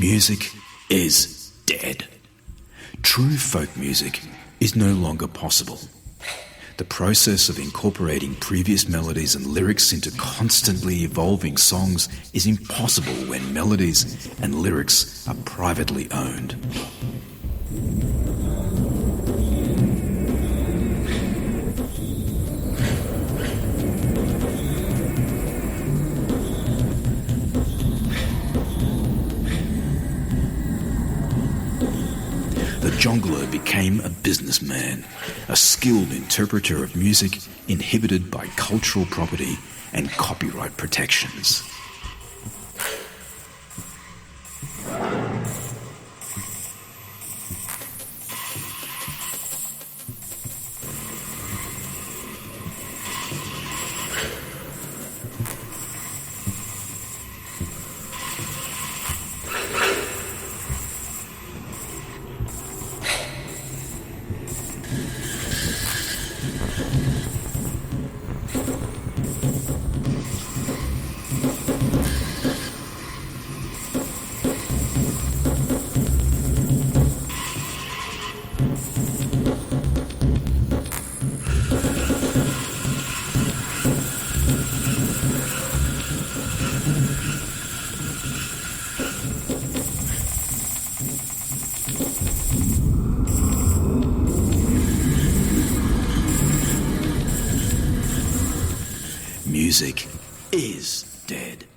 Music is dead. True folk music is no longer possible. The process of incorporating previous melodies and lyrics into constantly evolving songs is impossible when melodies and lyrics are privately owned. The jongleur became a businessman, a skilled interpreter of music inhibited by cultural property and copyright protections. Music is dead.